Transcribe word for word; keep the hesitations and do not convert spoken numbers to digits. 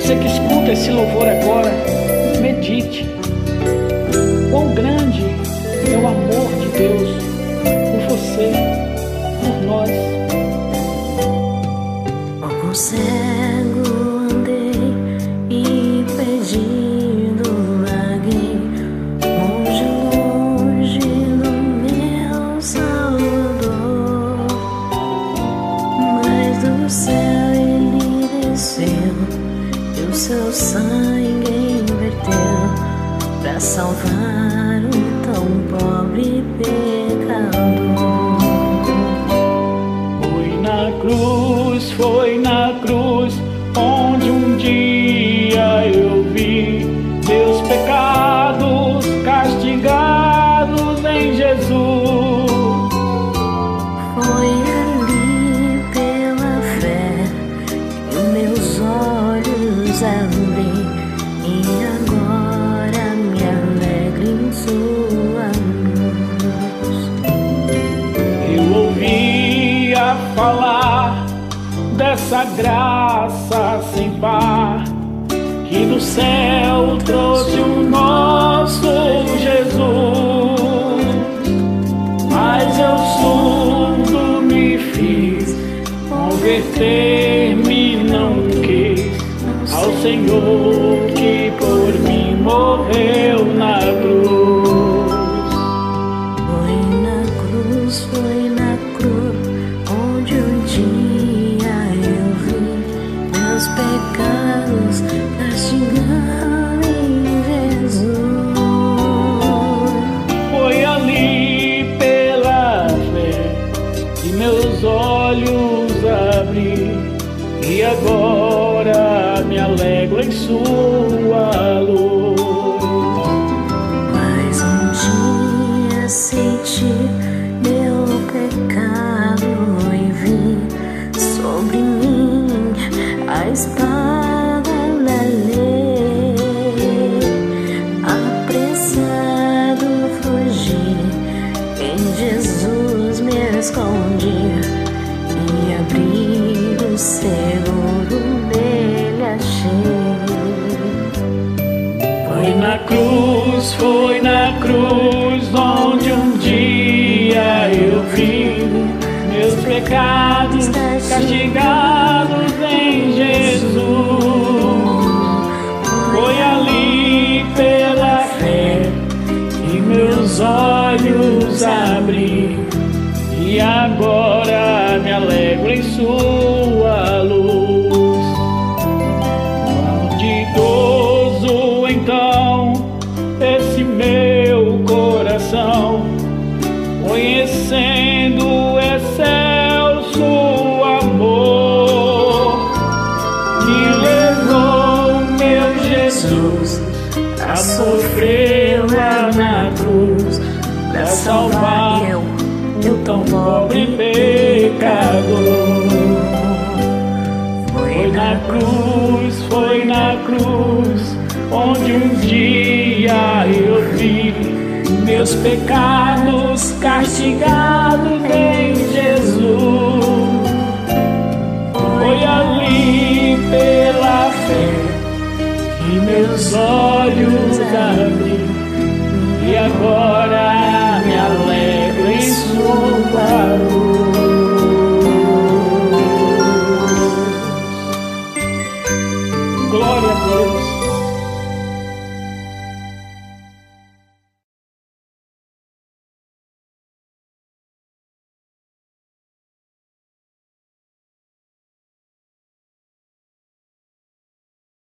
Você que escuta esse louvor agora, medite. Quão grande é o amor de Deus por você, por nós. Como cego andei e pedindo alguém, longe, longe do meu Salvador. Mas do céu ele desceu e o seu sangue verteu pra salvar um tão pobre pecador. Foi na cruz, foi na cruz, onde um dia eu vi meus pecados castigados em Jesus. Foi ali pela fé que meus olhos abri, e agora me alegro em sua luz. Eu ouvia falar dessa graça sem par, que do céu trouxe o nosso Jesus. Mas eu surdo me fiz, converter-me não quis ao Senhor que por mim morreu na cruz. Foi na cruz, foi na cruz, onde um dia eu vi meus pecados castigando em Jesus. Foi ali pela fé que meus olhos abri, e agora me alegro em sua luz. Mas um dia senti meu pecado e vi sobre mim a espada da lei. Apressado fugi, em Jesus me escondi, e abrigo seguro nele achei. Foi na cruz, foi na cruz, onde um dia eu vi meus pecados castigados em Jesus. Foi ali pela fé que meus olhos abri, e agora me alegro em sua luz. Quão ditoso então esse meu coração, conhecendo o excelso amor que levou meu Jesus a sofrer lá na cruz pra salvar eu, eu tão pobre pecador. Foi na cruz, foi na cruz, onde um dia eu vi meus pecados castigados em Jesus. Foi ali pela fé que meus olhos abri, e agora me alegro em sua luz. Glória a Deus.